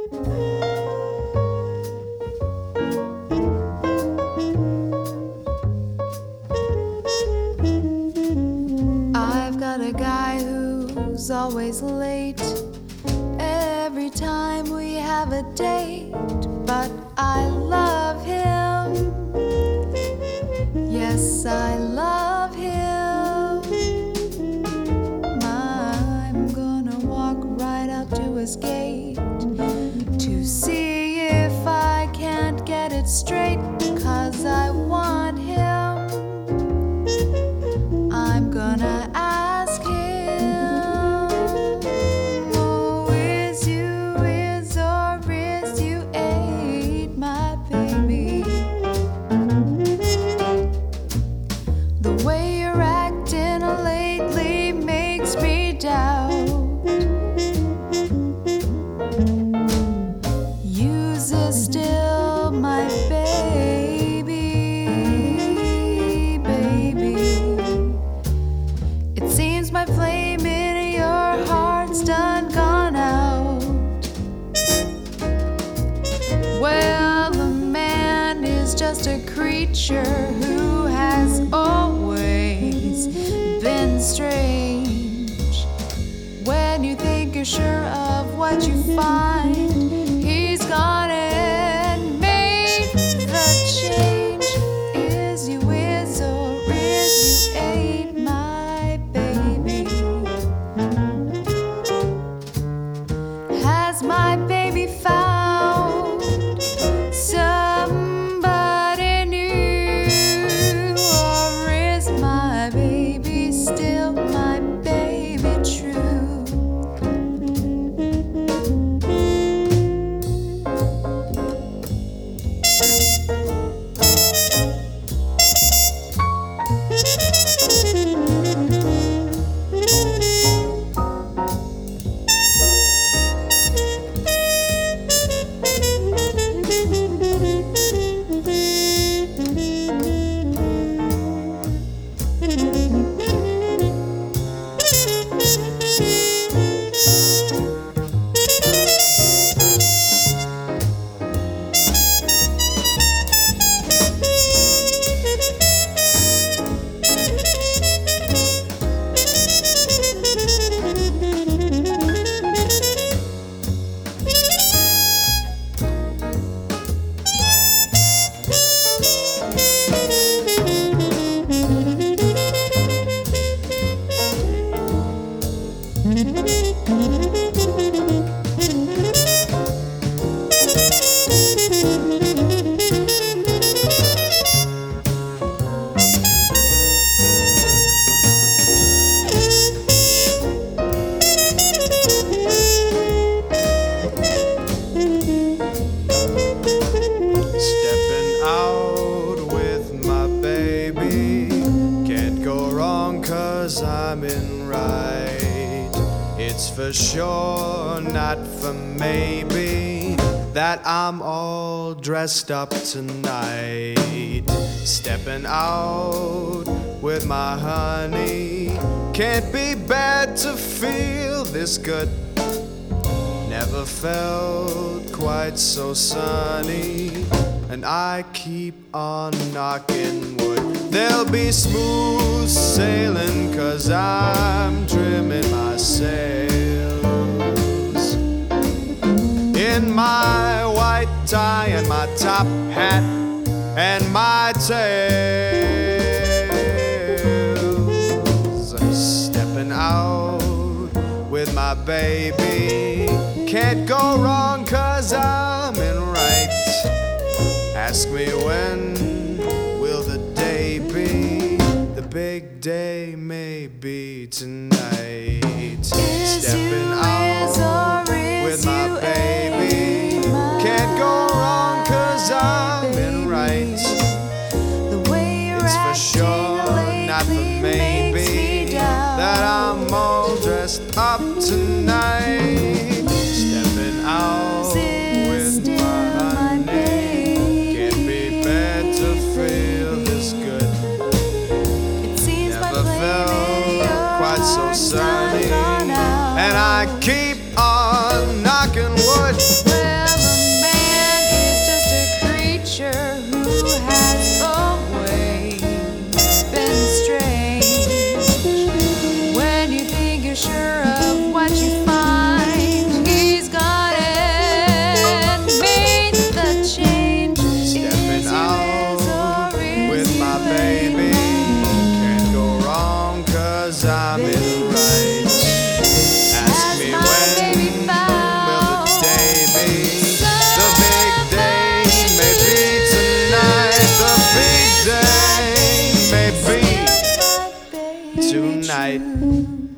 I've got a guy who's always late every time we have a date, but I love him. Yes, I love him. I'm gonna walk right out to his gate to see if I can't get it straight, 'cause I want him. I'm gonna ask him, oh, is you ain't my baby? The way you're acting lately makes me doubt. You's still my baby, baby. It seems my flame in your heart's done gone out. Well, the man is just a creature who has always been strange. When you think you're sure of what you find, he's gone and made the change. Is you is or is you ain't my baby? Has my baby found somebody new, or is my baby still my baby true? Stepping out with my baby, can't go wrong 'cause I'm in right. It's for sure, not for maybe, that I'm all dressed up tonight. Stepping out with my honey, can't be bad to feel this good. Never felt quite so sunny, and I keep on knocking wood. There'll be smooth sailing 'cause I'm trimming my sails in my white tie and my top hat and my tails. Stepping out with my baby, can't go wrong 'cause I'm in right. Ask me when will the day be? The big day may be tonight. Stepping out with my baby, can't go wrong 'cause I'm in right. It's for sure, not for maybe, that I'm all dressed up tonight. Stepping out with my honey, can't be bad to feel this good. Never felt quite so sunny, and I keep 'cause I'm in right. Ask me when will the day be? The big day may be tonight. The big day may be tonight.